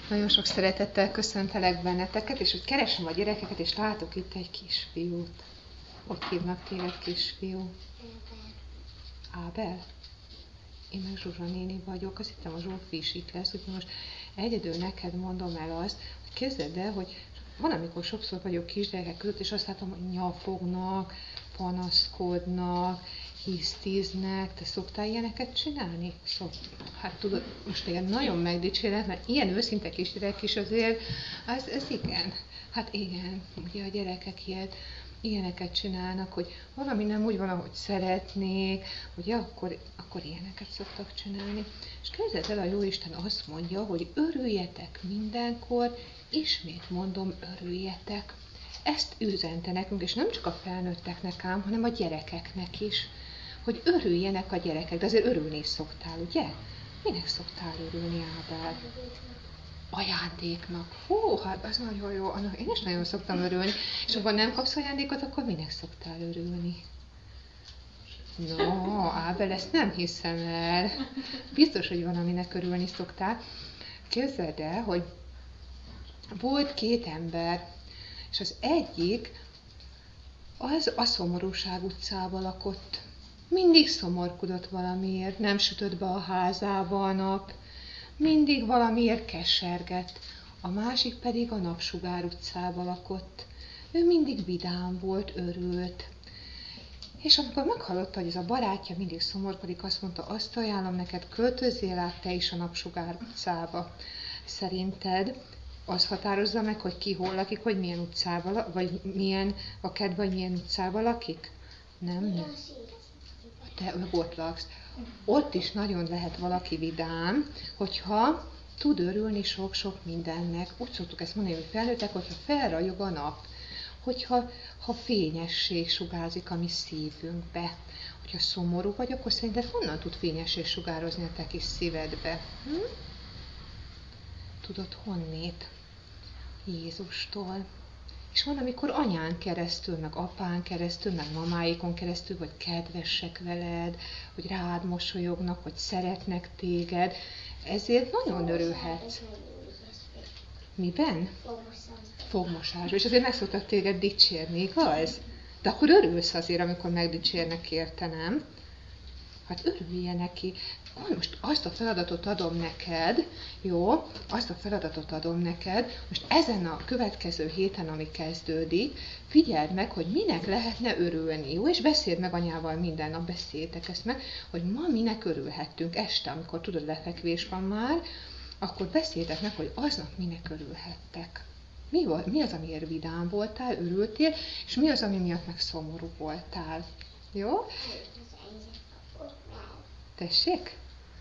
Nagyon sok szeretettel köszöntelek benneteket, és hogy keresem a gyerekeket, és látok itt egy kisfiút. Hogy hívnak téged, kisfiú? Ábel? Én meg Zsuzsa néni vagyok, azt hittem a Zsófi is itt lesz, úgyhogy most egyedül neked mondom el azt, hogy képzeld el, hogy van, amikor sokszor vagyok kisgyerekek között, és azt látom, hogy nyafognak, panaszkodnak, hisztiznek. Te szoktál ilyeneket csinálni? Hát tudod, most téged nagyon megdicsérek, mert ilyen őszinte kisgyerek is azért, ez igen. Hát igen, ugye a gyerekek ilyeneket csinálnak, hogy valami nem úgy van, ahogy szeretnék, ugye akkor ilyeneket szoktak csinálni. És képzeld el, a Jóisten azt mondja, hogy örüljetek mindenkor, ismét mondom, örüljetek. Ezt üzente nekünk, és nem csak a felnőtteknek ám, hanem a gyerekeknek is, hogy örüljenek a gyerekek. De azért örülni is szoktál, ugye? Minek szoktál örülni, Ábel? Ajándéknak. Hú, hát az nagyon jó. Annak én is nagyon szoktam örülni. És akkor nem kapsz ajándékot, akkor minek szoktál örülni? No, Ábel, ezt nem hiszem el. Biztos, hogy van, aminek örülni szoktál. Képzeld el, hogy volt két ember, és az egyik az a Szomorúság utcában lakott. Mindig szomorkodott valamiért, nem sütött be a házába a nap, mindig valamiért kesergett, a másik pedig a Napsugár utcában lakott. Ő mindig vidám volt, örült. És amikor meghallotta, hogy ez a barátja mindig szomorkodik, azt mondta, azt ajánlom neked, költözzél át te is a Napsugár utcába. Szerinted az határozza meg, hogy ki hol lakik, hogy milyen utcában, vagy milyen a kedv, vagy milyen utcában lakik? Nem. Te ott laksz. Ott is nagyon lehet valaki vidám, hogyha tud örülni sok-sok mindennek. Úgy szoktuk ezt mondani, hogy felnőttek, hogyha felragyog a nap, hogyha fényesség sugárzik a mi szívünkbe. Hogyha szomorú vagy, akkor szerinted honnan tud fényesség sugározni a te kis szívedbe? Tudod honnét? Jézustól. És van, amikor anyán keresztül, meg apán keresztül, meg mamáikon keresztül, vagy kedvesek veled, hogy rád mosolyognak, hogy szeretnek téged, ezért nagyon örülhetsz. Miben? Fogmosásban. És azért meg szoktak téged dicsérni, igaz? De akkor örülsz azért, amikor megdicsérnek érte, nem? Hát örüljél neki. Most azt a feladatot adom neked, jó? Azt a feladatot adom neked, most ezen a következő héten, ami kezdődik, figyeld meg, hogy minek lehetne örülni, jó? És beszéld meg anyával minden nap, beszéljétek ezt meg, hogy ma minek örülhettünk este, amikor tudod, lefekvés van már, akkor beszéljétek meg, hogy aznap minek örülhettek. Mi az, amiért vidám voltál, örültél, és mi az, ami miatt meg szomorú voltál. Jó? Tessék?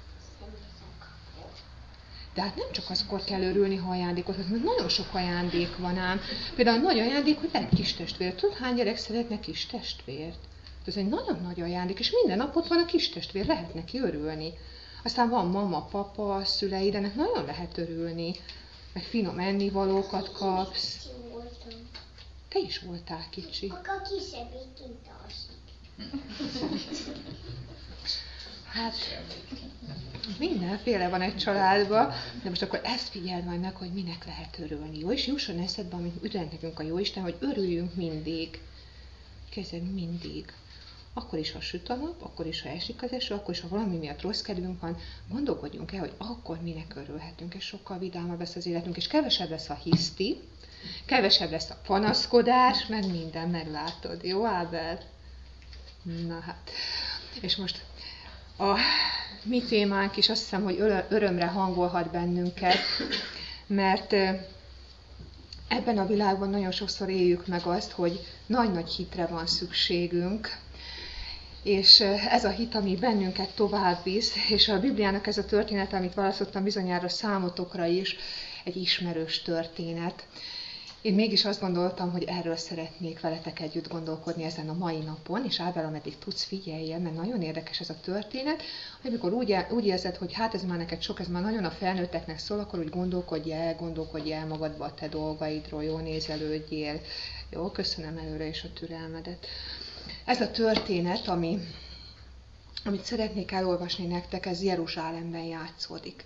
De hát nem csak azkor kell örülni, ha ajándékot hoz, mert nagyon sok ajándék van ám. Például nagy ajándék, hogy lehet kis testvért. Tudod, hány gyerek szeretne kis testvért? Ez egy nagyon nagy ajándék, és minden nap ott van a kis testvér, lehet neki örülni. Aztán van mama, papa, szüleid, ennek nagyon lehet örülni. Meg finom ennivalókat kapsz. Te is voltál kicsi. Akkor kisebbik kint alszik. Hát mindenféle van egy családban, de most akkor ezt figyeld majd meg, hogy minek lehet örülni. Jó, és jusson eszedbe, amit üdvent nekünk a Jóisten, hogy örüljünk mindig. Kezdjed mindig. Akkor is, ha süt a nap, akkor is, ha esik az eső, akkor is, ha valami miatt rossz kedvünk van, gondolkodjunk el, hogy akkor minek örülhetünk, és sokkal vidámabb lesz az életünk, és kevesebb lesz a hiszti, kevesebb lesz a panaszkodás, meg minden, meglátod. Jó, Ábel? Na hát. És most a mi témánk is azt hiszem, hogy örömre hangolhat bennünket, mert ebben a világban nagyon sokszor éljük meg azt, hogy nagy-nagy hitre van szükségünk, és ez a hit, ami bennünket tovább visz, és a Bibliának ez a történet, amit választottam bizonyára számotokra is, egy ismerős történet. Én mégis azt gondoltam, hogy erről szeretnék veletek együtt gondolkodni ezen a mai napon, és Ábel, ameddig tudsz, figyeljél, mert nagyon érdekes ez a történet, hogy amikor úgy érzed, hogy hát ez már neked sok, ez már nagyon a felnőtteknek szól, akkor úgy gondolkodj el magadba a te dolgaidról, jó, nézelődjél. Jó, köszönöm előre is a türelmedet. Ez a történet, amit szeretnék elolvasni nektek, ez Jeruzsálemben játszódik.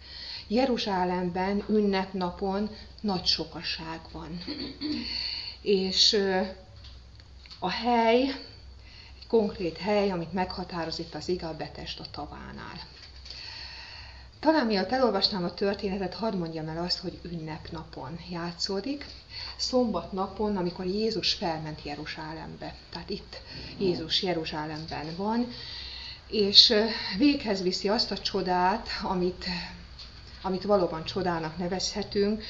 Jeruzsálemben ünnepnapon nagy sokaság van. És a hely, egy konkrét hely, amit meghatároz itt az ige, a Betesda tavánál. Talán miatt elolvasnám a történetet, hadd mondjam el azt, hogy ünnepnapon játszódik. Szombat napon, amikor Jézus felment Jeruzsálembe. Tehát itt Jézus Jeruzsálemben van, és véghez viszi azt a csodát, amit valóban csodának nevezhetünk.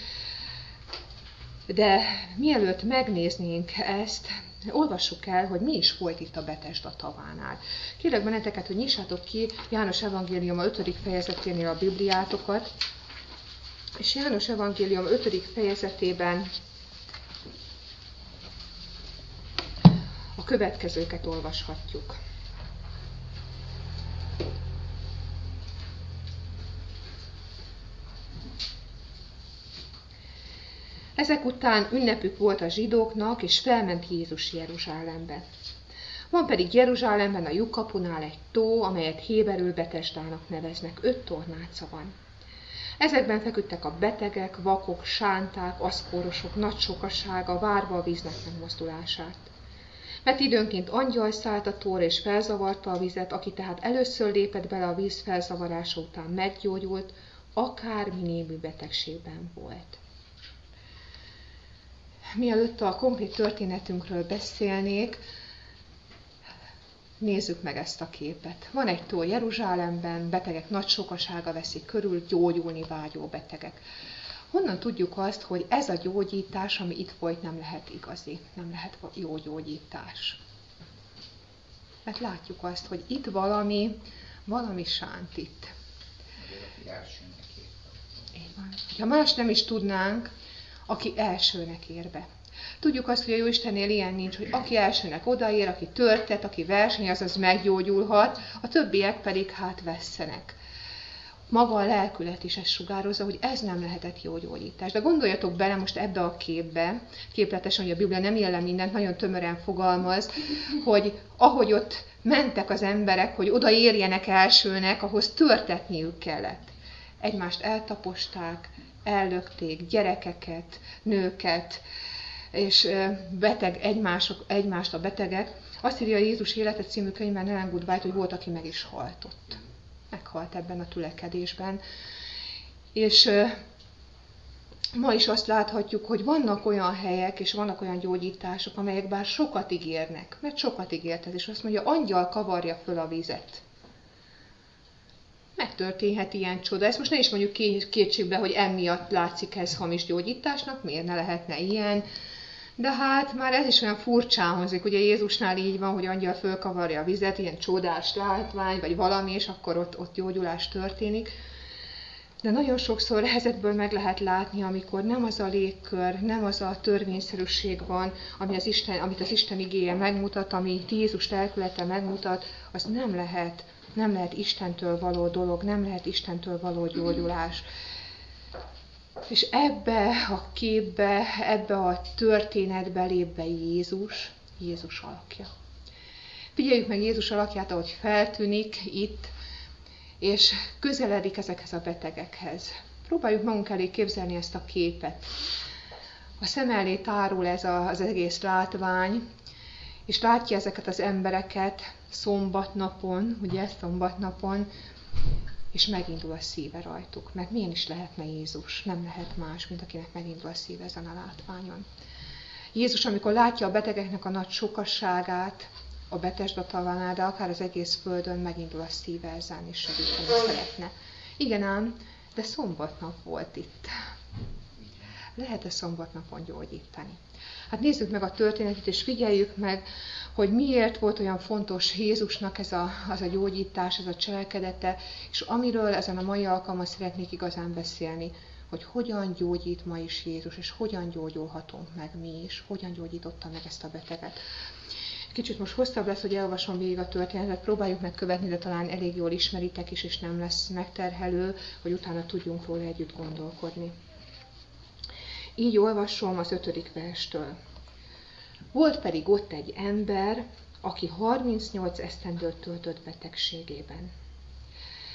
De mielőtt megnéznénk ezt, olvassuk el, hogy mi is folyt itt a Betesda tavánál. Kérlek benneteket, hogy nyissátok ki János evangéliuma 5. fejezeténél a Bibliátokat, és János evangélium 5. fejezetében a következőket olvashatjuk. Ezek után ünnepük volt a zsidóknak, és felment Jézus Jeruzsálembe. Van pedig Jeruzsálemben a lyukkapunál egy tó, amelyet héberül Betesdának neveznek. 5 tornáca van. Ezekben feküdtek a betegek, vakok, sánták, aszkórosok, nagy sokasága, várva a víznek megmozdulását. Mert időnként angyal szállt a tóra és felzavarta a vizet, aki tehát először lépett bele a víz felzavarása után meggyógyult, akármi némű betegségben volt. Mielőtt a konkrét történetünkről beszélnék, nézzük meg ezt a képet. Van egy tó Jeruzsálemben, betegek nagy sokasága veszi körül, gyógyulni vágyó betegek. Honnan tudjuk azt, hogy ez a gyógyítás, ami itt folyt, nem lehet igazi, nem lehet jó gyógyítás? Mert látjuk azt, hogy itt valami sánt itt. Így van. Ha más nem is tudnánk, aki elsőnek ér be. Tudjuk azt, hogy a Jóistennél ilyen nincs, hogy aki elsőnek odaér, aki törtet, aki versenyez, az meggyógyulhat, a többiek pedig vesszenek. Maga a lelkület is ezt sugározza, hogy ez nem lehetett jó gyógyítás. De gondoljatok bele most ebbe a képbe, képletesen, hogy a Biblia nem jelen mindent, nagyon tömören fogalmaz, hogy ahogy ott mentek az emberek, hogy odaérjenek elsőnek, ahhoz törtetniük kellett. Egymást eltaposták, ellökték gyerekeket, nőket, és egymást a betegek. Azt írja a Jézus Élete című könyvben Ellen G. White, hogy volt, aki meg is halt ott. Meghalt ebben a tülekedésben. És ma is azt láthatjuk, hogy vannak olyan helyek, és vannak olyan gyógyítások, amelyek bár sokat ígérnek, mert sokat ígért ez, és azt mondja, angyal kavarja föl a vizet. Megtörténhet ilyen csoda. Ezt most ne is mondjuk kétségbe, hogy emiatt látszik ez hamis gyógyításnak, miért ne lehetne ilyen. De már ez is olyan furcsán hangzik, ugye Jézusnál így van, hogy angyal fölkavarja a vizet, ilyen csodás látvány, vagy valami, és akkor ott gyógyulás történik. De nagyon sokszor ezekből meg lehet látni, amikor nem az a légkör, nem az a törvényszerűség van, amit az Isten igéje megmutat, amit Jézus lelkülete megmutat, az nem lehet Istentől való dolog, nem lehet Istentől való gyógyulás. És ebbe a képbe, ebbe a történetbe lép be Jézus alakja. Figyeljük meg Jézus alakját, ahogy feltűnik itt, és közeledik ezekhez a betegekhez. Próbáljuk magunk elé képzelni ezt a képet. A szem elé tárul ez az egész látvány, és látja ezeket az embereket szombatnapon, és megindul a szíve rajtuk. Mert milyen is lehetne Jézus? Nem lehet más, mint akinek megindul a szíve ezen a látványon. Jézus, amikor látja a betegeknek a nagy sokasságát, a Betesda tavánál, de akár az egész földön, megindul a szíve ezen, és segíteni szeretne. Igen ám, de szombatnap volt itt. Lehet-e szombatnapon gyógyítani? Nézzük meg a történetet, és figyeljük meg, hogy miért volt olyan fontos Jézusnak az a gyógyítás, ez a cselekedete, és amiről ezen a mai alkalommal szeretnék igazán beszélni, hogy hogyan gyógyít ma is Jézus, és hogyan gyógyulhatunk meg mi is, hogyan gyógyította meg ezt a beteget. Kicsit most hosszabb lesz, hogy elolvasom végig a történetet, próbáljuk megkövetni, de talán elég jól ismeritek is, és nem lesz megterhelő, hogy utána tudjunk róla együtt gondolkodni. Így olvasom az 5. verstől. Volt pedig ott egy ember, aki 38 esztendőt töltött betegségében.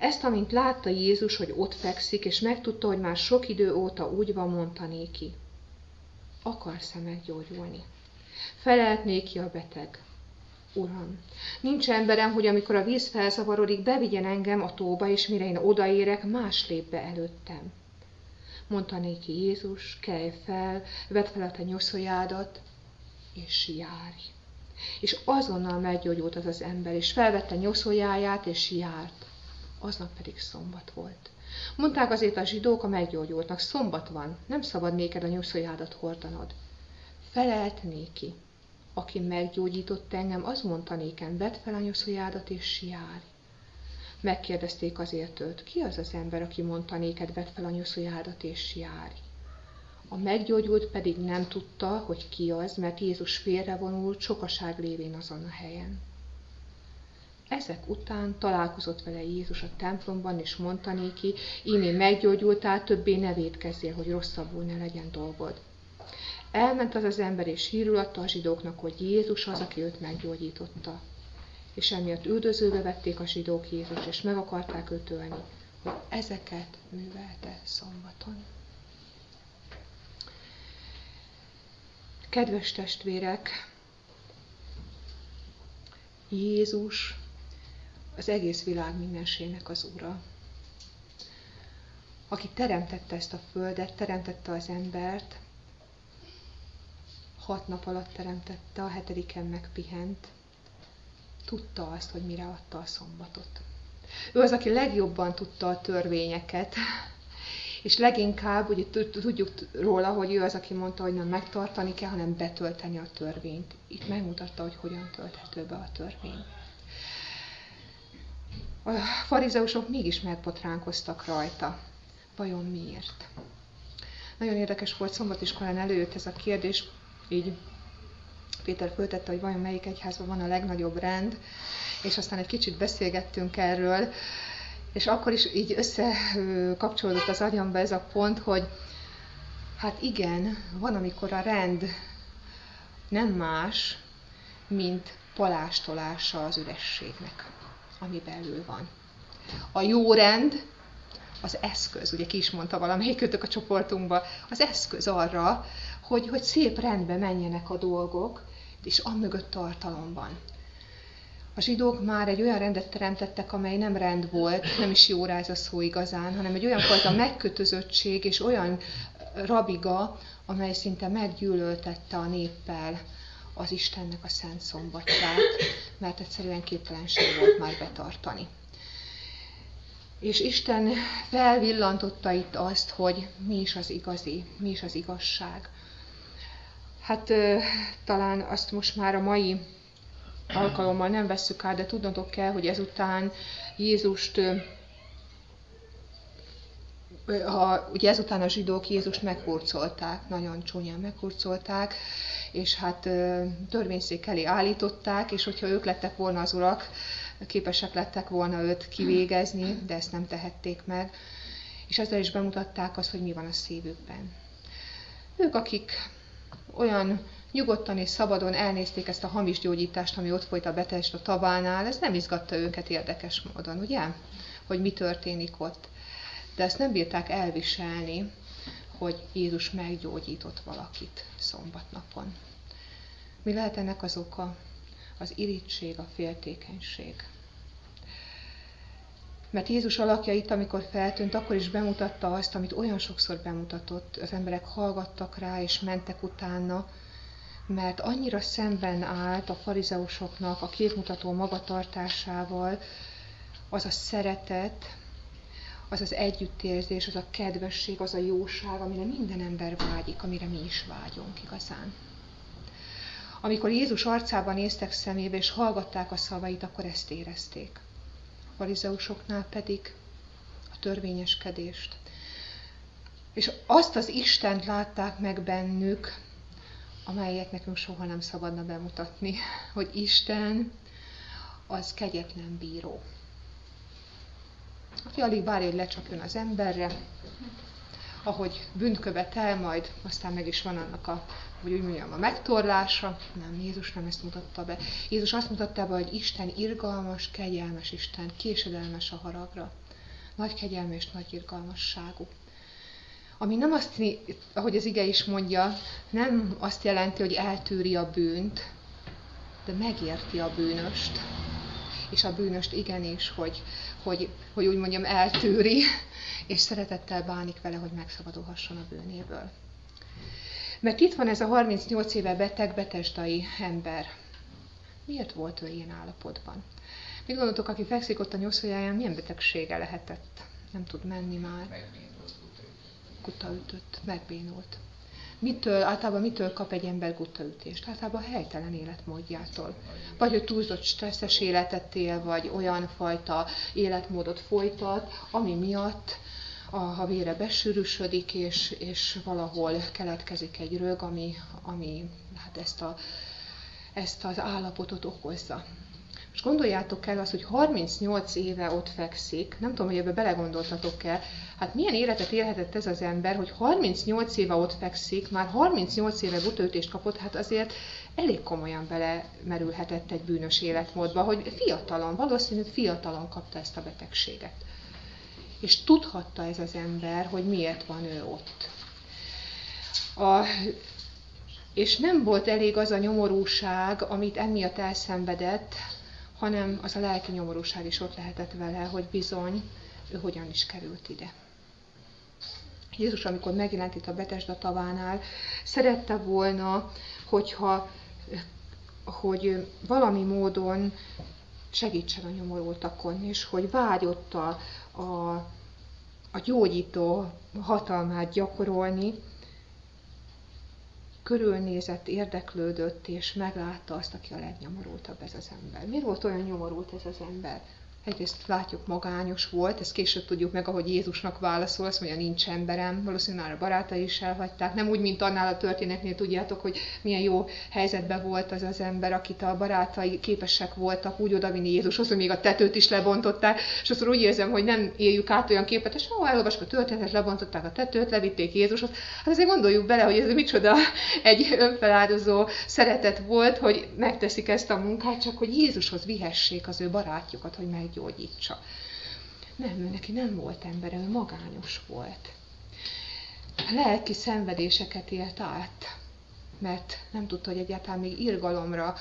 Ezt, amint látta Jézus, hogy ott fekszik, és megtudta, hogy már sok idő óta úgy van, mondta néki: akarsz-e meggyógyulni? Felelt néki a beteg: Uram, nincs emberem, hogy amikor a víz felzavarodik, bevigyen engem a tóba, és mire én odaérek, más lép be előttem. Mondta néki Jézus: kelj fel, vedd fel a te nyoszójádat, és járj. És azonnal meggyógyult az az ember, és felvette nyoszójáját, és járt. Aznap pedig szombat volt. Mondták azért a zsidók a meggyógyultnak: szombat van, nem szabad néked a nyoszójádat hordanod. Felelt néki: aki meggyógyított engem, az mondta nékem: vedd fel a nyoszójádat, és járj. Megkérdezték azért őt: ki az az ember, aki mondta néked: vedd fel a nyoszójádat, és járj. A meggyógyult pedig nem tudta, hogy ki az, mert Jézus félrevonult, sokaság lévén azon a helyen. Ezek után találkozott vele Jézus a templomban, és mondta néki: ímé meggyógyultál, többé ne vétkezzél, hogy rosszabbul ne legyen dolgod. Elment az az ember, és hírül adta a zsidóknak, hogy Jézus az, aki őt meggyógyította. És emiatt üldözőbe vették a zsidók Jézust, és meg akarták őt ölni, hogy ezeket művelte szombaton. Kedves testvérek, Jézus az egész világ mindenségnek az Ura, aki teremtette ezt a földet, teremtette az embert, 6 nap alatt teremtette, a 7-en megpihent, tudta azt, hogy mire adta a szombatot. Ő az, aki legjobban tudta a törvényeket, és leginkább ugye tudjuk róla, hogy ő az, aki mondta, hogy nem megtartani kell, hanem betölteni a törvényt. Itt megmutatta, hogy hogyan tölthető be a törvény. A farizeusok mégis megbotránkoztak rajta. Vajon miért? Nagyon érdekes volt, szombatiskolán előjött ez a kérdés, így Péter föltette, hogy vajon melyik egyházban van a legnagyobb rend, és aztán egy kicsit beszélgettünk erről, és akkor is így összekapcsolódott az agyamba ez a pont, hogy hát igen, van, amikor a rend nem más, mint palástolása az ürességnek, ami belül van. A jó rend az eszköz, ugye ki is mondta valamelyikőtök a csoportunkban, az eszköz arra, hogy szép rendbe menjenek a dolgok, és amögött tartalom van. A zsidók már egy olyan rendet teremtettek, amely nem rend volt, nem is jó rá ez a szó igazán, hanem egy olyan fajta megkötözöttség és olyan rabiga, amely szinte meggyűlöltette a néppel az Istennek a szent szombatját, mert egyszerűen képtelenség volt már betartani. És Isten felvillantotta itt azt, hogy mi is az igazi, mi is az igazság. Hát talán azt most már a mai alkalommal nem vesszük át, de tudnotok kell, hogy ezután Jézust, ugye ezután a zsidók Jézust meghurcolták, nagyon csúnyán meghurcolták, és hát törvényszék elé állították, és hogyha ők lettek volna az urak, képesek lettek volna őt kivégezni, de ezt nem tehették meg, és ezzel is bemutatták azt, hogy mi van a szívükben. Ők, akik olyan nyugodtan és szabadon elnézték ezt a hamis gyógyítást, ami ott folyt a Betesda tavánál, ez nem izgatta őket érdekes módon, ugye? Hogy mi történik ott. De ezt nem bírták elviselni, hogy Jézus meggyógyított valakit szombatnapon. Mi lehet ennek az oka? Az irigység, a féltékenység. Mert Jézus alakja itt, amikor feltűnt, akkor is bemutatta azt, amit olyan sokszor bemutatott, az emberek hallgattak rá és mentek utána, mert annyira szemben állt a farizeusoknak a képmutató magatartásával az a szeretet, az az együttérzés, az a kedvesség, az a jóság, amire minden ember vágyik, amire mi is vágyunk igazán. Amikor Jézus arcában néztek szemébe és hallgatták a szavait, akkor ezt érezték. A farizeusoknál pedig a törvényeskedést. És azt az Istent látták meg bennük, amelyet nekünk soha nem szabadna bemutatni, hogy Isten az kegyetlen bíró. Aki alig várja, hogy lecsapjon az emberre, ahogy bűnt követel, majd aztán meg is van annak hogy úgy mondjam, a megtorlása. Nem, Jézus nem ezt mutatta be. Jézus azt mutatta be, hogy Isten irgalmas, kegyelmes Isten, késedelmes a haragra. nagy kegyelmű és nagy irgalmasságú. Ami nem azt, ahogy az ige is mondja, nem azt jelenti, hogy eltűri a bűnt, de megérti a bűnöst. És a bűnöst igenis, hogy úgy mondjam, eltűri, és szeretettel bánik vele, hogy megszabadulhasson a bűnéből. Mert itt van ez a 38 éve beteg betesdai ember. Miért volt ő ilyen állapotban? Mit gondoltok, aki fekszik ott a nyoszójáján, milyen betegsége lehetett? Nem tud menni már. Gutaütött, megbénult. Általában mitől kap egy ember gutaütést? Általában helytelen életmódjától. Vagy hogy túlzott stresszes életet él, vagy olyan fajta életmódot folytat, ami miatt a vére besűrűsödik, és valahol keletkezik egy rög, ami hát ezt az állapotot okozza. És gondoljátok el azt, hogy 38 éve ott fekszik, nem tudom, hogy ebbe belegondoltatok-e, hát milyen életet élhetett ez az ember, hogy 38 éve ott fekszik, már 38 éve gutaütést kapott, hát azért elég komolyan belemerülhetett egy bűnös életmódba, hogy valószínűleg fiatalon kapta ezt a betegséget. És tudhatta ez az ember, hogy miért van ő ott. És nem volt elég az a nyomorúság, amit emiatt elszenvedett, hanem az a lelki nyomorúság is ott lehetett vele, hogy bizony, ő hogyan is került ide. Jézus, amikor megjelent itt a Betesda tavánál, szerette volna, hogy valami módon segítsen a nyomorultakon, és hogy vágyott a gyógyító hatalmát gyakorolni, körülnézett, érdeklődött, és meglátta azt, aki a legnyomorultabb ez az ember. Miért volt olyan nyomorult ez az ember? Egyrészt látjuk, magányos volt, ezt később tudjuk meg, ahogy Jézusnak válaszol, azt mondja, nincs emberem, valószínűleg már a barátai is elhagyták. Nem úgy, mint annál a történetnél, tudjátok, hogy milyen jó helyzetben volt az az ember, akit a barátai képesek voltak úgy odavinni Jézushoz, hogy még a tetőt is lebontották, és aztán úgy érzem, hogy nem éljük át olyan képet, és elolvasok a történetet, lebontották a tetőt, levitték Jézushoz. Hát azért gondoljuk bele, hogy ez micsoda egy önfeláldozó szeretet volt, hogy megteszik ezt a munkát, csak hogy Jézushoz vihessék az ő barátjukat, hogy meggyógyítsa. Nem, ő neki nem volt embere, ő magányos volt. Lelki szenvedéseket élt át, mert nem tudta, hogy egyáltalán még irgalomra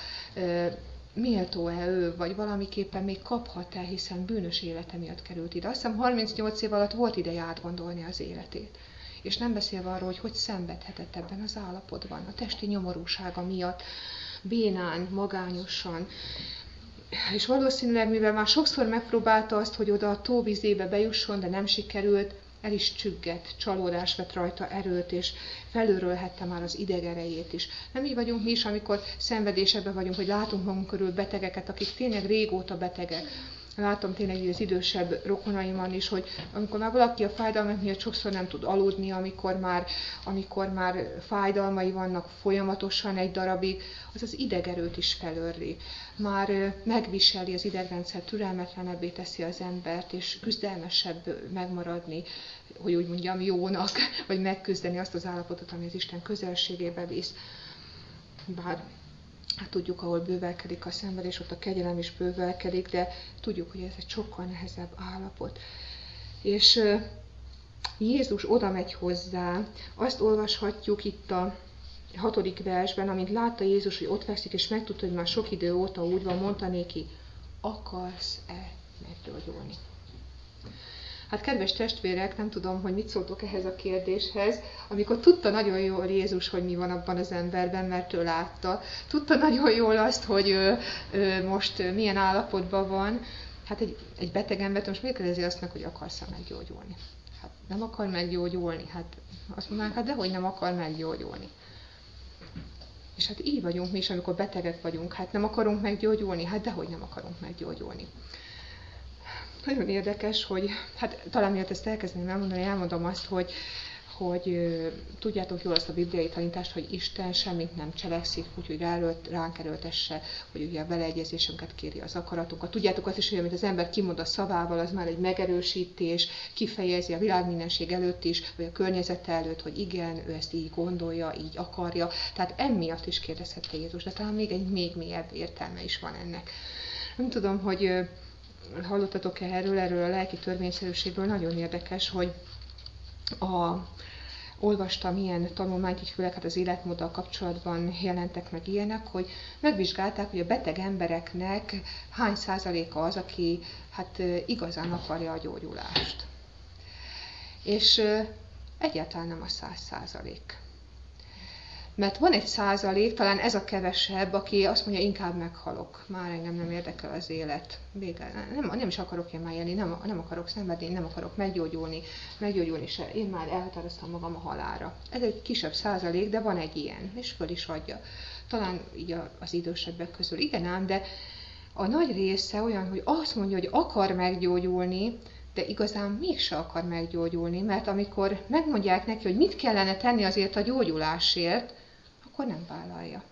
méltó-e ő, vagy valamiképpen még kaphat-e, hiszen bűnös élete miatt került ide. Azt hiszem 38 év alatt volt ideje átgondolni az életét. És nem beszélve arról, hogy szenvedhetett ebben az állapotban, a testi nyomorúsága miatt, bénán, magányosan. És valószínűleg, mivel már sokszor megpróbálta azt, hogy oda a tóvizébe bejusson, de nem sikerült, el is csüggett, csalódás vett rajta erőt, és felőrölhette már az idegerejét is. Nem így vagyunk mi is, amikor szenvedésekben vagyunk, hogy látunk magunk körül betegeket, akik tényleg régóta betegek. Látom tényleg az idősebb rokonaimon is, hogy amikor már valaki a fájdalmak miatt sokszor nem tud aludni, amikor már fájdalmai vannak folyamatosan egy darabig, az az idegerőt is felőrli. Már megviseli az idegrendszer, türelmetlenebbé teszi az embert, és küzdelmesebb megmaradni, hogy úgy mondjam, jónak, vagy megküzdeni azt az állapotot, ami az Isten közelségébe visz. Bár hát tudjuk, ahol bővelkedik a szenvedés, ott a kegyelem is bővelkedik, de tudjuk, hogy ez egy sokkal nehezebb állapot. És Jézus oda megy hozzá, azt olvashatjuk itt a 6. versben, amint látta Jézus, hogy ott fekszik, és megtudta, hogy már sok idő óta úgy van, mondta néki, akarsz-e meggyógyulni? Hát kedves testvérek, nem tudom, hogy mit szóltok ehhez a kérdéshez, amikor tudta nagyon jól Jézus, hogy mi van abban az emberben, mert ő látta. Tudta nagyon jól azt, hogy ő most milyen állapotban van. Hát egy beteg embert most miért kérdezi azt meg, hogy akarsz-e meggyógyulni? Hát nem akar meggyógyulni. Hát azt mondanánk, hát dehogy nem akar meggyógyulni. És hát így vagyunk mi is, amikor betegek vagyunk. Hát nem akarunk meggyógyulni? Hát dehogy nem akarunk meggyógyulni. Nagyon érdekes, hogy, hát talán miatt ezt elkezdeném elmondani, elmondom azt, hogy tudjátok jól azt a bibliai tanítást, hogy Isten semmit nem cselekszik, úgyhogy ránk erőltesse, hogy ugye a beleegyezésünket kéri az akaratunkat. Tudjátok azt is, hogy amit az ember kimond a szavával, az már egy megerősítés, kifejezi a világmindenség előtt is, vagy a környezete előtt, hogy igen, ő ezt így gondolja, így akarja. Tehát emiatt is kérdezhette Jézus, de talán még egy még mélyebb értelme is van ennek. Nem tudom, hogy hallottatok erről a lelki törvényszerűségről, nagyon érdekes, hogy olvastam ilyen tanulmányt, így főleg hát az életmóddal kapcsolatban jelentek meg ilyenek, hogy megvizsgálták, hogy a beteg embereknek hány százaléka az, aki hát igazán akarja a gyógyulást. És egyáltalán nem a 100%. Mert van egy százalék, talán ez a kevesebb, aki azt mondja, inkább meghalok. Már engem nem érdekel az élet. Vége. Nem is akarok én már élni, nem akarok szenvedni, nem akarok meggyógyulni se. Én már elhatároztam magam a halálra. Ez egy kisebb százalék, de van egy ilyen, és föl is adja. Talán így az idősebbek közül. Igen ám, de a nagy része olyan, hogy azt mondja, hogy akar meggyógyulni, de igazán mégse akar meggyógyulni, mert amikor megmondják neki, hogy mit kellene tenni azért a gyógyulásért, akkor nem vállalja.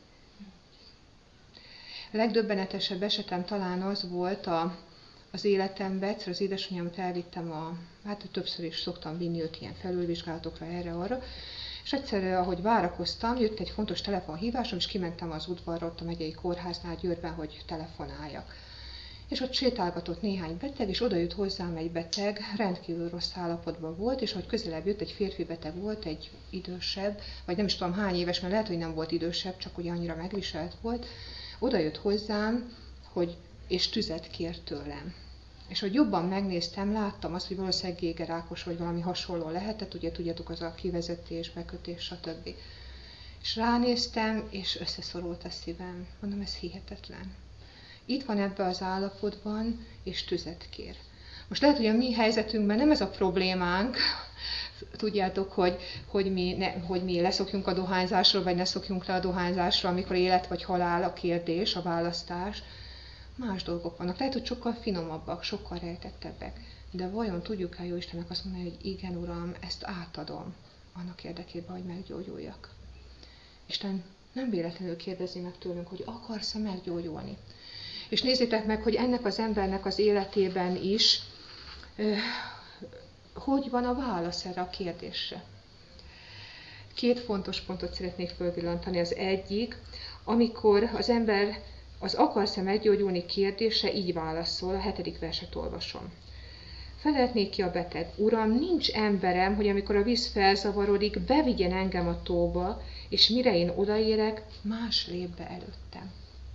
A legdöbbenetesebb esetem talán az volt az életemben, egyszer az édesanyámat elvittem, hát többször is szoktam vinni őt ilyen felülvizsgálatokra, erre-arra, és egyszer, ahogy várakoztam, jött egy fontos telefonhívásom, és kimentem az udvarra ott a megyei kórháznál Győrben, hogy telefonáljak. És ott sétálgatott néhány beteg, és oda jött hozzám egy beteg, rendkívül rossz állapotban volt, és ahogy közelebb jött, egy férfi beteg volt, egy idősebb, vagy nem is tudom hány éves, mert lehet, hogy nem volt idősebb, csak ugye annyira megviselt volt, oda jött hozzám, és tüzet kért tőlem. És hogy jobban megnéztem, láttam azt, hogy valószínűleg gégerákos, vagy valami hasonló lehetett, ugye tudjátok, az a kivezetés, bekötés, stb. És ránéztem, és összeszorult a szívem. Mondom, ez hihetetlen. Itt van ebbe az állapotban, és tüzet kér. Most lehet, hogy a mi helyzetünkben nem ez a problémánk, tudjátok, hogy mi leszokjunk a dohányzásról, vagy ne szokjunk le a dohányzásról, amikor élet vagy halál a kérdés, a választás. Más dolgok vannak. Lehet, hogy sokkal finomabbak, sokkal rejtettebbek. De vajon tudjuk-e Jóistennek azt mondani, hogy igen, Uram, ezt átadom annak érdekében, hogy meggyógyuljak. Isten nem véletlenül kérdezi meg tőlünk, hogy akarsz-e meggyógyulni. És nézzétek meg, hogy ennek az embernek az életében is hogy van a válasz erre a kérdésre. 2 fontos pontot szeretnék fölvillantani. Az egyik, amikor az ember az akarsz-e meggyógyulni kérdése így válaszol, a 7. verset olvasom. Felelt néki a beteg, Uram, nincs emberem, hogy amikor a víz felzavarodik, bevigyen engem a tóba, és mire én odaérek, más lép be előttem.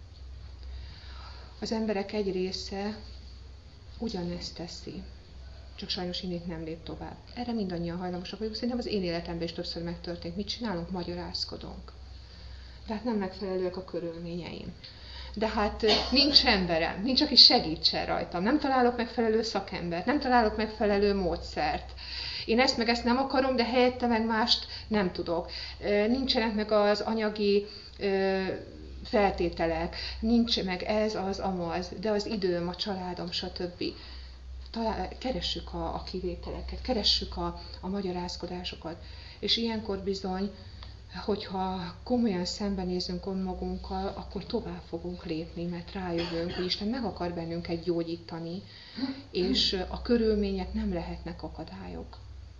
Az emberek egy része ugyanezt teszi, csak sajnos innét nem lép tovább. Erre mindannyian hajlamosak vagyunk, szerintem az én életemben is többször megtörtént. Mit csinálunk? Magyarázkodunk. De hát nem megfelelőek a körülményeim. De hát nincs emberem, nincs, aki segítsen rajtam. Nem találok megfelelő szakembert, nem találok megfelelő módszert. Én ezt meg ezt nem akarom, de helyette meg mást nem tudok. Nincsenek meg az anyagi feltételek, nincs meg ez, az, amaz, de az időm, a családom, stb. Keressük a kivételeket, keressük a magyarázkodásokat. És ilyenkor bizony, hogyha komolyan szembenézünk önmagunkkal, akkor tovább fogunk lépni, mert rájövünk, hogy Isten meg akar bennünket gyógyítani, és a körülmények nem lehetnek akadályok.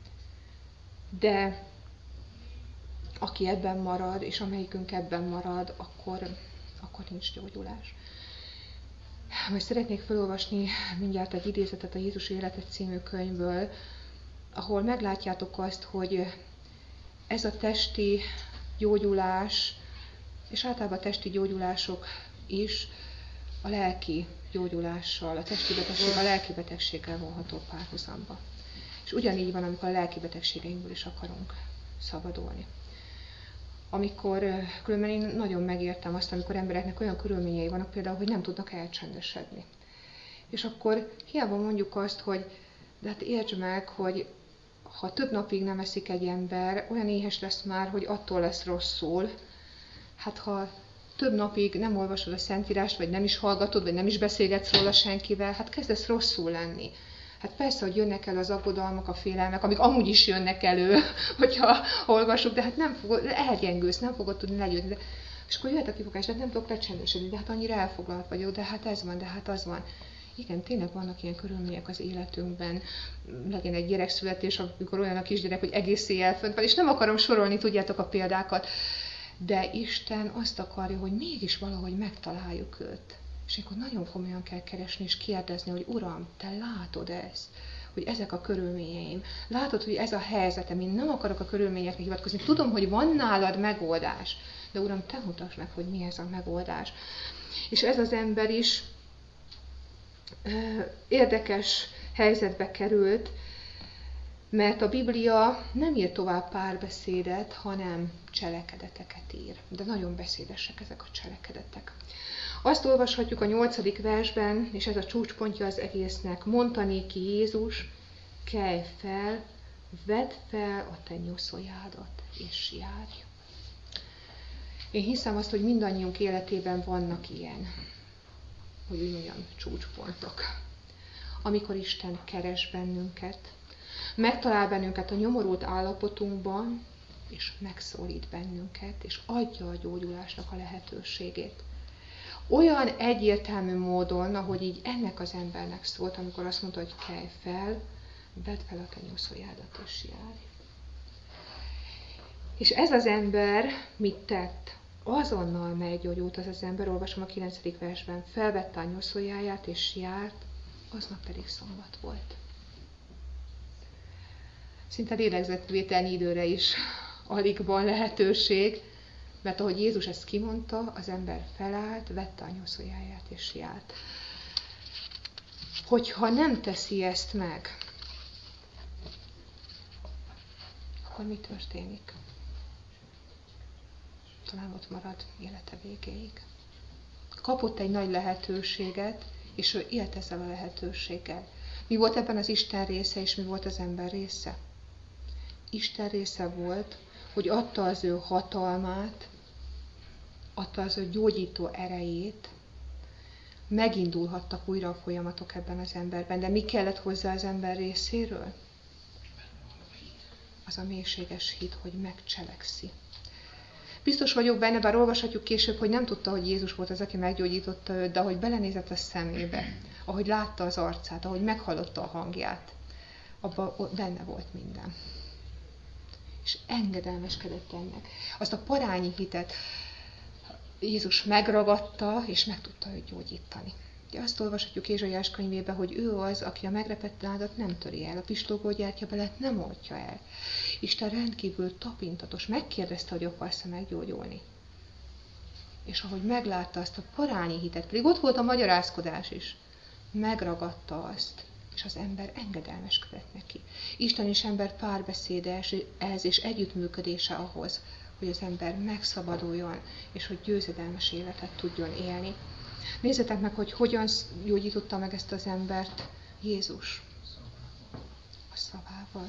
De aki ebben marad, és amelyikünk ebben marad, akkor nincs gyógyulás. Most szeretnék felolvasni mindjárt egy idézetet a Jézus élete című könyvből, ahol meglátjátok azt, hogy ez a testi gyógyulás, és általában a testi gyógyulások is a lelki gyógyulással, a testi betegség a lelki betegséggel vonható párhuzamba. És ugyanígy van, amikor a lelki betegségeinkből is akarunk szabadulni. Különben én nagyon megértem azt, amikor embereknek olyan körülményei vannak, például, hogy nem tudnak elcsendesedni. És akkor hiába mondjuk azt, hogy de hát értsd meg, hogy ha több napig nem eszik egy ember, olyan éhes lesz már, hogy attól lesz rosszul. Hát ha több napig nem olvasod a Szentírást, vagy nem is hallgatod, vagy nem is beszélgetsz róla senkivel, hát kezdesz rosszul lenni. Hát persze, hogy jönnek el az aggodalmak, a félelmek, amik amúgy is jönnek elő, hogyha olvasok, de hát nem fogod, elgyengülsz, nem fogod tudni legyőzni. És akkor jöhet a kifogás, de hát nem tudok lecsendesedni, de hát annyira elfoglalt vagyok, de hát ez van, de hát az van. Igen, tényleg vannak ilyen körülmények az életünkben, legyen egy gyerekszületés, amikor olyan a kisgyerek, hogy egész éjjel fönt van, és nem akarom sorolni, tudjátok a példákat, de Isten azt akarja, hogy mégis valahogy megtaláljuk őt. És akkor nagyon komolyan kell keresni és kérdezni, hogy Uram, Te látod ezt, hogy ezek a körülményeim. Látod, hogy ez a helyzetem, én nem akarok a körülményekre hivatkozni. Tudom, hogy van nálad megoldás, de Uram, Te mutasd meg, hogy mi ez a megoldás. És ez az ember is érdekes helyzetbe került, mert a Biblia nem ír tovább párbeszédet, hanem cselekedeteket ír. De nagyon beszédesek ezek a cselekedetek. Azt olvashatjuk a 8. versben, és ez a csúcspontja az egésznek. Mondta néki Jézus, kelj fel, vedd fel a te nyoszoljádat, és járj. Én hiszem azt, hogy mindannyiunk életében vannak ilyen, hogy olyan csúcspontok, amikor Isten keres bennünket, megtalál bennünket a nyomorult állapotunkban, és megszólít bennünket, és adja a gyógyulásnak a lehetőségét. Olyan egyértelmű módon, ahogy így ennek az embernek szólt, amikor azt mondta, hogy kelj fel, vedd fel a te nyoszoljádat, és járj. És ez az ember mit tett? Azonnal meggyógyult az ember, olvasom a 9. versben, felvette a nyoszoljáját, és járt, aznap pedig szombat volt. Szinte lélegzetvételnyi időre is alig van lehetőség, mert ahogy Jézus ezt kimondta, az ember felállt, vette a nyoszoljáját és járt. Hogyha nem teszi ezt meg, akkor mi történik? Talán ott marad élete végéig. Kapott egy nagy lehetőséget, és ő élt ezzel a lehetőséggel. Mi volt ebben az Isten része, és mi volt az ember része? Isten része volt, hogy adta az ő hatalmát, adta az ő gyógyító erejét, megindulhattak újra a folyamatok ebben az emberben, de mi kellett hozzá az ember részéről? Az a mélységes hit, hogy megcselekszi. Biztos vagyok benne, bár olvashatjuk később, hogy nem tudta, hogy Jézus volt az, aki meggyógyította őt, de ahogy belenézett a szemébe, ahogy látta az arcát, ahogy meghallotta a hangját, abban benne volt minden. És engedelmeskedett ennek. Azt a parányi hitet Jézus megragadta, és meg tudta őt gyógyítani. Ugye azt olvashatjuk Ézsaiás könyvében, hogy ő az, aki a megrepett nádat nem töri el, a pislogó gyertyabelet nem oltja el. Isten rendkívül tapintatos, megkérdezte, hogy akarsz-e meggyógyulni. És ahogy meglátta azt a parányi hitet, pedig ott volt a magyarázkodás is, megragadta azt, és az ember engedelmeskedett neki. Isten és ember párbeszéde ez, és együttműködése ahhoz, hogy az ember megszabaduljon, és hogy győzedelmes életet tudjon élni. Nézzetek meg, hogy hogyan gyógyította meg ezt az embert Jézus. A szavával.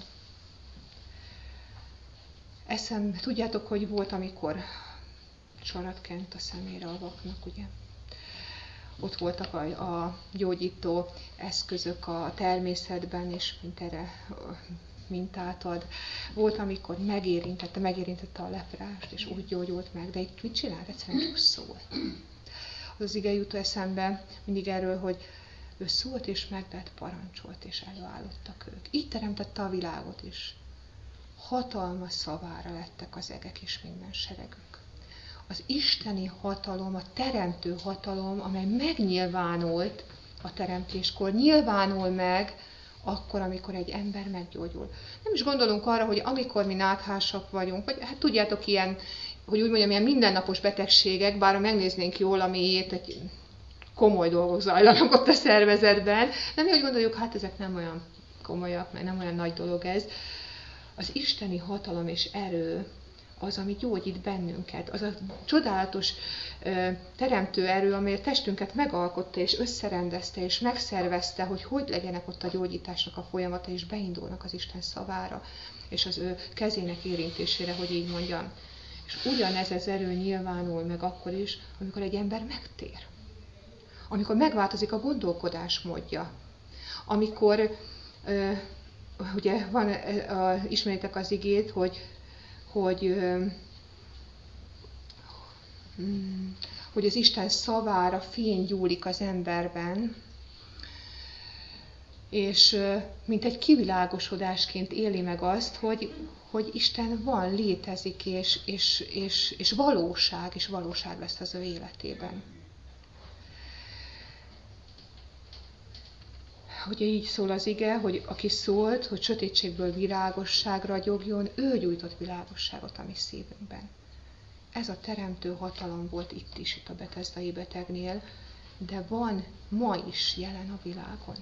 Tudjátok, hogy volt, amikor csarat kent a szemére a vaknak, ugye? Ott voltak a gyógyító eszközök a természetben, és mint erre mintát ad. Volt, amikor megérintette a leprást, és úgy gyógyult meg, de itt mit csinált? Egyszerűen csak szólt. Az ige jut eszembe mindig erről, hogy ő szólt és megdett, parancsolt, és előállottak ők. Így teremtette a világot is. Hatalmas szavára lettek az egek és minden seregük. Az isteni hatalom, a teremtő hatalom, amely megnyilvánult a teremtéskor, nyilvánul meg akkor, amikor egy ember meggyógyul. Nem is gondolunk arra, hogy amikor mi náthásak vagyunk, vagy hát tudjátok ilyen, hogy úgy mondjam, ilyen mindennapos betegségek, bár megnéznénk jól, amiért egy komoly dolgok zajlanak ott a szervezetben, de mi úgy gondoljuk, hát ezek nem olyan komolyak, mert nem olyan nagy dolog ez. Az isteni hatalom és erő az, ami gyógyít bennünket, az a csodálatos teremtő erő, amely a testünket megalkotta és összerendezte és megszervezte, hogy legyenek ott a gyógyításnak a folyamata, és beindulnak az Isten szavára, és az ő kezének érintésére, hogy így mondjam. És ugyanez az erő nyilvánul meg akkor is, amikor egy ember megtér. Amikor megváltozik a gondolkodásmódja. Amikor, ugye van, ismeritek az igét, hogy az Isten szavára fény gyúlik az emberben, és mint egy kivilágosodásként éli meg azt, hogy Isten van, létezik, és valóság lesz az ő életében. Ugye így szól az ige, hogy aki szólt, hogy sötétségből világosság ragyogjon, ő gyújtott világosságot a mi szívünkben. Ez a teremtő hatalom volt itt a betesdai betegnél, de van ma is jelen a világon.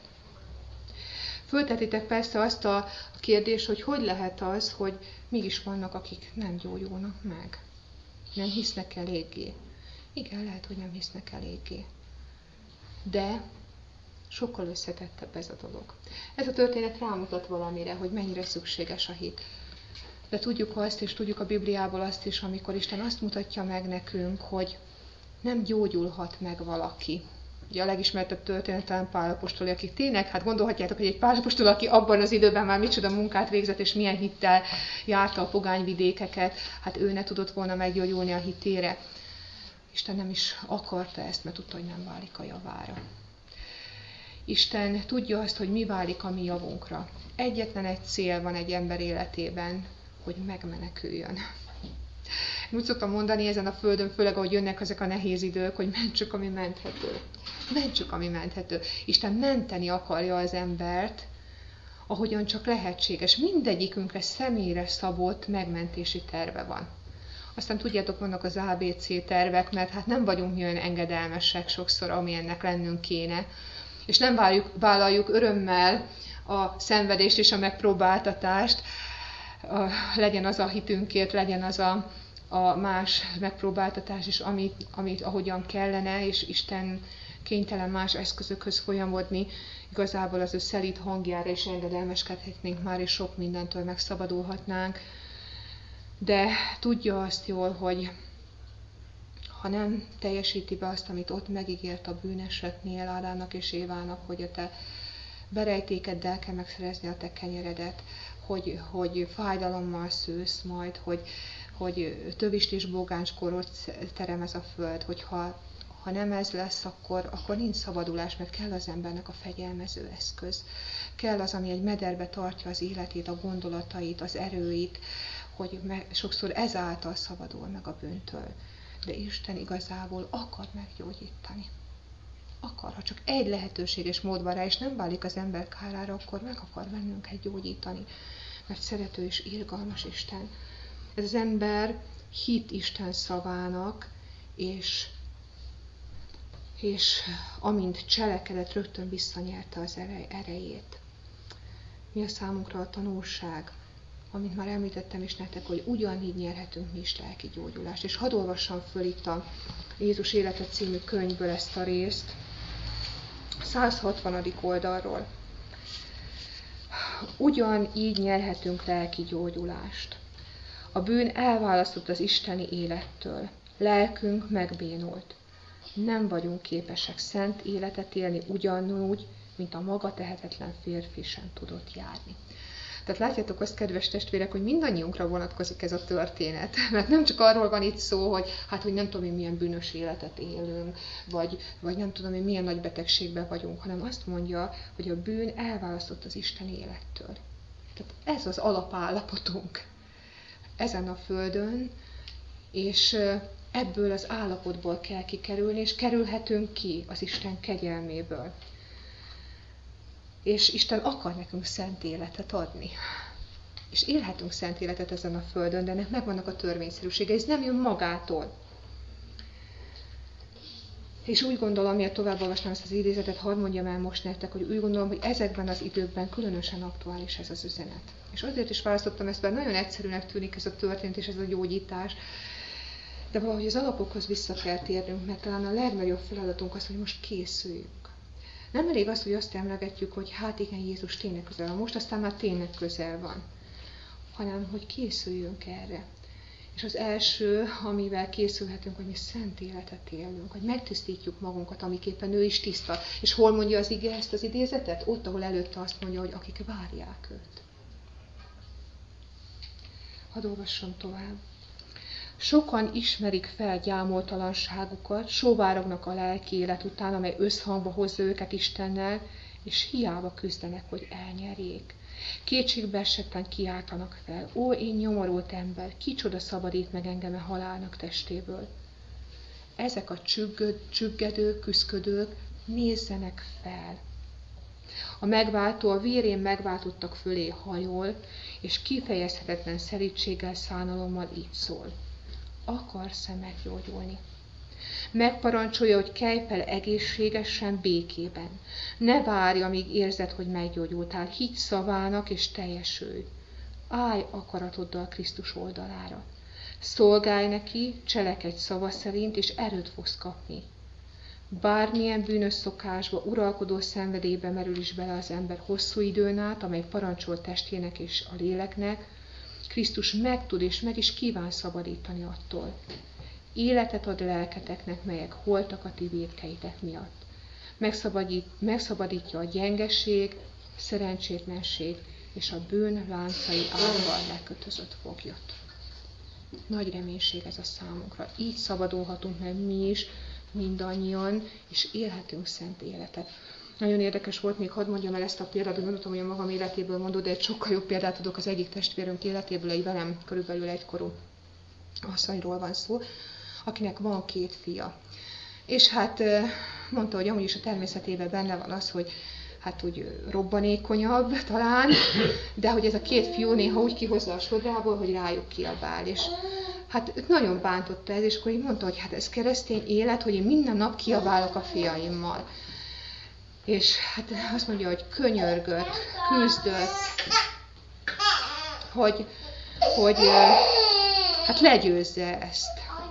Föltetitek persze azt a kérdést, hogy lehet az, hogy mégis vannak, akik nem gyógyulnak meg. Nem hisznek eléggé. Igen, lehet, hogy nem hisznek eléggé. De sokkal összetettebb ez a dolog. Ez a történet rámutat valamire, hogy mennyire szükséges a hit. De tudjuk azt, és tudjuk a Bibliából azt is, amikor Isten azt mutatja meg nekünk, hogy nem gyógyulhat meg valaki. Ugye a legismertebb történet talán Pál apostol, akik tényleg, hát gondolhatjátok, hogy egy Pál apostol, aki abban az időben már micsoda munkát végzett, és milyen hittel járta a pogányvidékeket, hát ő ne tudott volna meggyógyulni a hitére. Isten nem is akarta ezt, mert tudta, hogy nem válik a javára. Isten tudja azt, hogy mi válik a mi javunkra. Egyetlen egy cél van egy ember életében, hogy megmeneküljön. Úgy szoktam mondani ezen a földön, főleg ahogy jönnek ezek a nehéz idők, hogy mentsük, ami menthető. Mentsük, ami menthető. Isten menteni akarja az embert, ahogyan csak lehetséges. Mindegyikünkre személyre szabott megmentési terve van. Aztán tudjátok, vannak az ABC tervek, mert hát nem vagyunk mi olyan engedelmesek sokszor, amilyennek lennünk kéne. És nem vállaljuk örömmel a szenvedést és a megpróbáltatást, legyen az a hitünkért, legyen az a más megpróbáltatás is, amit ahogyan kellene, és Isten kénytelen más eszközökhöz folyamodni, igazából az ő szelíd hangjára is engedelmeskedhetnénk már, és sok mindentől megszabadulhatnánk. De tudja azt jól, hogy ha nem teljesíti be azt, amit ott megígért a bűneseknél, Ádámnak és Évának, hogy a te berejtékeddel kell megszerezni a te kenyeredet, hogy fájdalommal szősz majd, hogy tövist és bogáncskorot teremez a föld, hogy ha nem ez lesz, akkor nincs szabadulás, mert kell az embernek a fegyelmező eszköz. Kell az, ami egy mederbe tartja az életét, a gondolatait, az erőit, hogy sokszor ezáltal szabadul meg a bűntől. De Isten igazából akar meggyógyítani. Akar, ha csak egy lehetőséges mód van rá, és nem válik az ember kárára, akkor meg akar bennünket gyógyítani. Mert szerető és irgalmas Isten. Ez az ember hit Isten szavának, és amint cselekedett, rögtön visszanyerte az erejét. Mi a számunkra a tanulság? Amint már említettem is nektek, hogy ugyanígy nyerhetünk mi is lelki gyógyulást. És hadd olvassam föl itt a Jézus élete című könyvből ezt a részt, 160. oldalról. Ugyanígy nyerhetünk lelki gyógyulást. A bűn elválasztott az isteni élettől. Lelkünk megbénult. Nem vagyunk képesek szent életet élni ugyanúgy, mint a maga tehetetlen férfi sem tudott járni. Tehát látjátok azt, kedves testvérek, hogy mindannyiunkra vonatkozik ez a történet. Mert nem csak arról van itt szó, hogy nem tudom én milyen bűnös életet élünk, vagy nem tudom én milyen nagy betegségben vagyunk, hanem azt mondja, hogy a bűn elválasztott az Isten élettől. Tehát ez az alapállapotunk ezen a földön, és ebből az állapotból kell kikerülni, és kerülhetünk ki az Isten kegyelméből. És Isten akar nekünk szent életet adni. És élhetünk szent életet ezen a földön, de ennek megvannak a törvényszerűsége. Ez nem jön magától. És úgy gondolom, miért tovább olvasnám ezt az idézetet, hadd mondjam el most nektek, hogy úgy gondolom, hogy ezekben az időkben különösen aktuális ez az üzenet. És azért is választottam ezt, mert nagyon egyszerűnek tűnik ez a történet és ez a gyógyítás, de valahogy az alapokhoz vissza kell térnünk, mert talán a legnagyobb feladatunk az, hogy most készüljünk. Nem elég az, hogy azt emlegetjük, hogy hát igen, Jézus tényleg közel van, most aztán már tényleg közel van, hanem hogy készüljünk erre. És az első, amivel készülhetünk, hogy mi szent életet élünk, hogy megtisztítjuk magunkat, amiképpen ő is tiszta. És hol mondja az ige ezt az idézetet? Ott, ahol előtte azt mondja, hogy akik várják őt. Hadd olvassam tovább. Sokan ismerik fel gyámoltalanságukat, sóvárognak a lelki élet után, amely összhangba hozza őket Istennel, és hiába küzdenek, hogy elnyerjék. Kétségbe esetten kiáltanak fel. Ó, én nyomorult ember, kicsoda szabadít meg engem a halálnak testéből. Ezek a csüggedők, küszködők nézzenek fel. A megváltó a vérén megváltottak fölé hajol, és kifejezhetetlen szelídséggel, szánalommal így szól. Akarsz-e meggyógyulni? Megparancsolja, hogy kelj fel egészségesen, békében. Ne várj, amíg érzed, hogy meggyógyultál. Higgy szavának, és teljesülj. Állj akaratoddal Krisztus oldalára. Szolgálj neki, cselekedj szava szerint, és erőt fogsz kapni. Bármilyen bűnös szokásba, uralkodó szenvedélybe merül is bele az ember hosszú időn át, amely parancsol testének és a léleknek, Krisztus meg tud és meg is kíván szabadítani attól. Életet ad lelketeknek, melyek holtak a ti vétkeitek miatt. Megszabadítja a gyengeség, szerencsétlenség és a bűn láncai által lekötözött foglyot. Nagy reménység ez a számunkra. Így szabadulhatunk meg mi is, mindannyian, és élhetünk szent életet. Nagyon érdekes volt, még hadd mondjam el ezt a példát, hogy mondtam, hogy a magam életéből mondod, de egy sokkal jobb példát adok az egyik testvérünk életéből, egy velem körülbelül egykorú asszonyról van szó, akinek van 2 fia. És hát mondta, hogy amúgy is a természetében benne van az, hogy hát úgy robbanékonyabb talán, de hogy ez a 2 fiú néha úgy kihozza a sodrából, hogy rájuk kiabál. És hát nagyon bántotta ez, és akkor így mondta, hogy hát ez keresztény élet, hogy én minden nap kiabálok a fiaimmal. És hát azt mondja, hogy könyörgött, küzdött, hogy hát legyőzze ezt.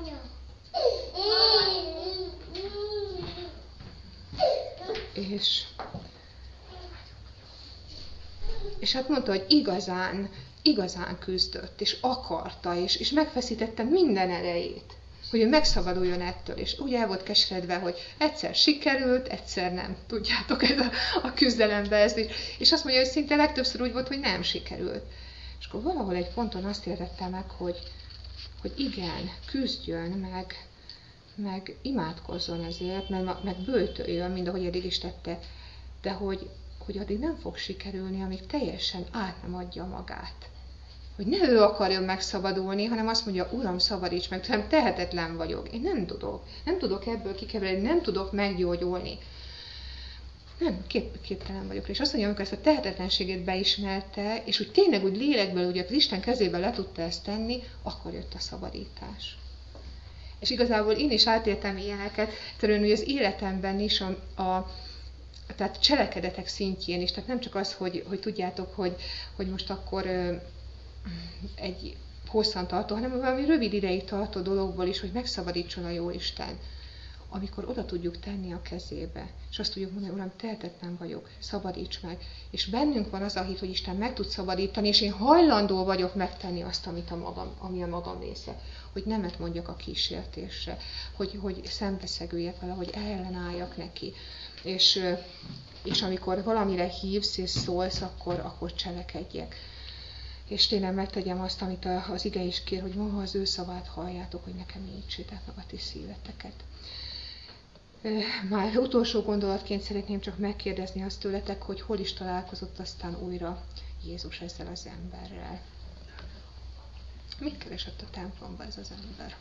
És hát mondta, hogy igazán küzdött, és akarta, és megfeszítette minden erejét, hogy ő megszabaduljon ettől, és úgy el volt keseredve, hogy egyszer sikerült, egyszer nem. Tudjátok, ez a küzdelemben ez is. És azt mondja, hogy szinte legtöbbször úgy volt, hogy nem sikerült. És akkor valahol egy ponton azt értette meg, hogy igen, küzdjön, meg imádkozzon ezért, meg böjtöljön, mind ahogy eddig is tette, de hogy addig nem fog sikerülni, amíg teljesen át nem adja magát. Hogy ne ő akarjon megszabadulni, hanem azt mondja, Uram, szabadíts meg, hanem tehetetlen vagyok. Én nem tudok ebből kikeveredni, nem tudok meggyógyulni. Nem, képtelen vagyok. És azt mondja, amikor ezt a tehetetlenségét beismerte, és úgy tényleg úgy lélekből, ugye az Isten kezébe le tudta ezt tenni, akkor jött a szabadítás. És igazából én is átéltem ilyeneket, egyszerűen az életemben is tehát cselekedetek szintjén is, tehát nem csak az, hogy tudjátok, hogy most akkor egy hosszan tartó, hanem valami rövid ideig tartó dologból is, hogy megszabadítson a Jóisten, amikor oda tudjuk tenni a kezébe, és azt tudjuk mondani, Uram, tehetetlen vagyok, szabadíts meg. És bennünk van az a hit, hogy Isten meg tud szabadítani, és én hajlandó vagyok megtenni azt, ami a magam része. Hogy nemet mondjak a kísértésre, hogy szembeszegüljek vele, hogy ellenálljak neki. És amikor valamire hívsz és szólsz, akkor cselekedjek. És tényleg megtegyem azt, amit az ige is kér, hogy ma az ő szavát halljátok, hogy nekem nyitsétek meg a ti szíveteket. Már utolsó gondolatként szeretném csak megkérdezni azt tőletek, hogy hol is találkozott aztán újra Jézus ezzel az emberrel. Mit keresett a templomban ez az ember?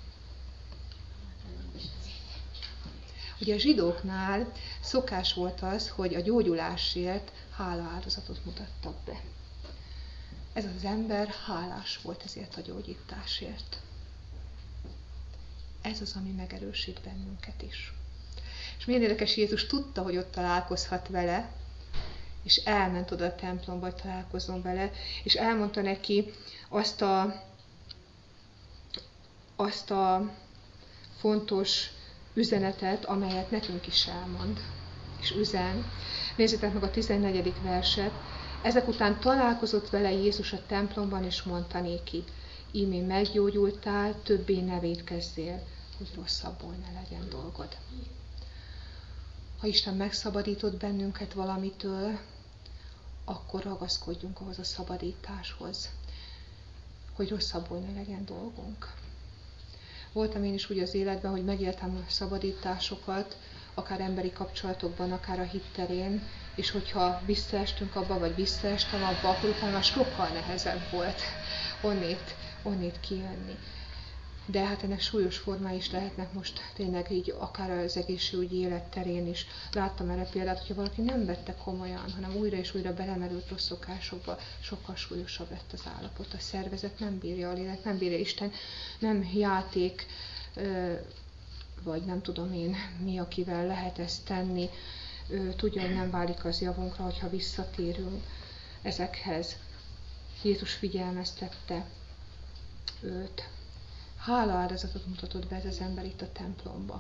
Ugye a zsidóknál szokás volt az, hogy a gyógyulásért hálaáldozatot mutattak be. Ez az ember hálás volt ezért a gyógyításért. Ez az, ami megerősít bennünket is. És milyen érdekes, Jézus tudta, hogy ott találkozhat vele, és elment oda a templomba, hogy találkozzon vele, és elmondta neki azt a fontos üzenetet, amelyet nekünk is elmond, és üzen. Nézzétek meg a 14. verset. Ezek után találkozott vele Jézus a templomban, és mondta néki, ímé meggyógyultál, többé ne vétkezzél, hogy rosszabbul ne legyen dolgod. Ha Isten megszabadított bennünket valamitől, akkor ragaszkodjunk ahhoz a szabadításhoz, hogy rosszabbul ne legyen dolgunk. Voltam én is úgy az életben, hogy megéltem a szabadításokat, akár emberi kapcsolatokban, akár a hit terén, és hogyha visszaestünk abba, vagy visszaestem abba, akkor utána sokkal nehezebb volt onnét kijönni. de hát ennek súlyos formái is lehetnek most tényleg így, akár az egészségügyi élet terén is. Láttam erre példát, hogyha valaki nem vette komolyan, hanem újra és újra belemerült rossz szokásokba, sokkal súlyosabb lett az állapot. A szervezet nem bírja, a lélek nem bírja, Isten nem játék, vagy nem tudom én mi, akivel lehet ezt tenni. Tudja, hogy nem válik az javunkra, hogyha visszatérünk ezekhez. Jézus figyelmeztette őt. Hálaáldozatot mutatott be ez az ember itt a templomba.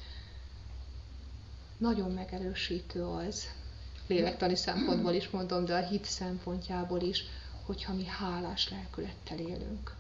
Nagyon megerősítő az, lélektani szempontból is mondom, de a hit szempontjából is, hogyha mi hálás lelkülettel élünk.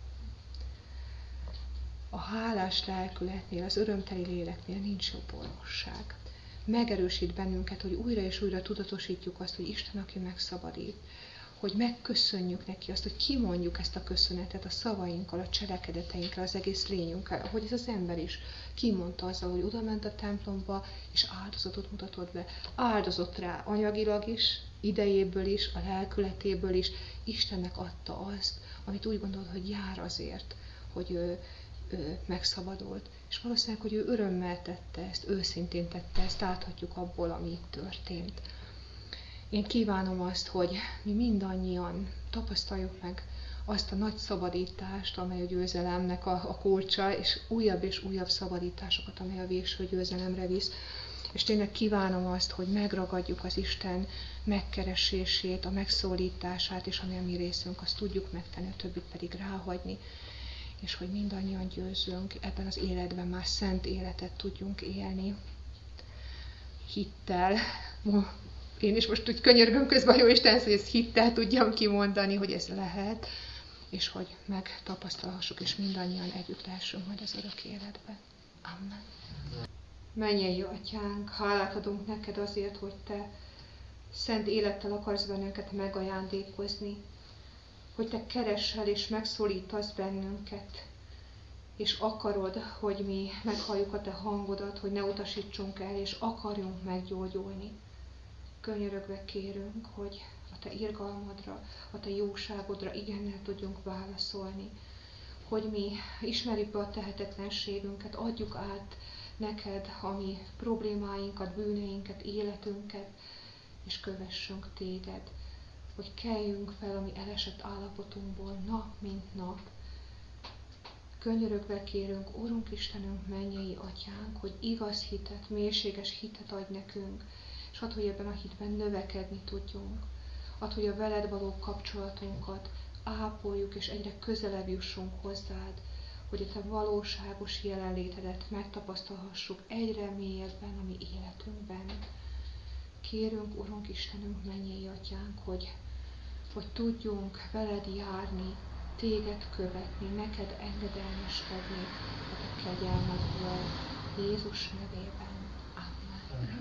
A hálás lelkületnél, az örömteli léleknél nincs jobb orvosság. Megerősít bennünket, hogy újra és újra tudatosítjuk azt, hogy Isten, aki megszabadít, hogy megköszönjük neki azt, hogy kimondjuk ezt a köszönetet a szavainkkal, a cselekedeteinkkel, az egész lényünkkel, ahogy ez az ember is kimondta azzal, hogy odament a templomba, és áldozatot mutatott be. Áldozott rá anyagilag is, idejéből is, a lelkületéből is. Istennek adta azt, amit úgy gondolt, hogy jár azért, hogy ő megszabadult. És valószínűleg, hogy ő örömmel tette ezt, őszintén tette ezt, láthatjuk abból, ami itt történt. Én kívánom azt, hogy mi mindannyian tapasztaljuk meg azt a nagy szabadítást, amely a győzelemnek a kulcsa, és újabb szabadításokat, amely a végső győzelemre visz. És tényleg kívánom azt, hogy megragadjuk az Isten megkeresését, a megszólítását, és ami a mi részünk, azt tudjuk megtenni, a többit pedig ráhagyni, és hogy mindannyian győzzünk, ebben az életben már szent életet tudjunk élni. Hittel. Én is most úgy könyörgöm közben a Jóisten, hogy ezt hittel tudjam kimondani, hogy ez lehet, és hogy megtapasztalhassuk, és mindannyian együtt lehessünk majd az örök életben. Amen. Mennyei Atyánk, hálát adunk neked azért, hogy te szent élettel akarsz bennünket megajándékozni, hogy te keresel és megszólítasz bennünket, és akarod, hogy mi meghalljuk a te hangodat, hogy ne utasítsunk el, és akarjunk meggyógyulni. Könyörögve kérünk, hogy a te irgalmadra, a te jóságodra igennel tudjunk válaszolni, hogy mi ismerjük be a tehetetlenségünket, adjuk át neked a mi problémáinkat, bűneinket, életünket, és kövessünk téged, hogy keljünk fel a mi elesett állapotunkból nap mint nap. Könyörögve kérünk, Urunk Istenünk, mennyei Atyánk, hogy igaz hitet, mélységes hitet adj nekünk, és add, hogy ebben a hitben növekedni tudjunk. Add, hogy a veled való kapcsolatunkat ápoljuk, és egyre közelebb jussunk hozzád, hogy a te valóságos jelenlétedet megtapasztalhassuk egyre mélyebben a mi életünkben. Kérünk, Urunk Istenünk, mennyei Atyánk, hogy tudjunk veled járni, téged követni, neked engedelmeskedni a te kegyelmedből, Jézus nevében. Amen.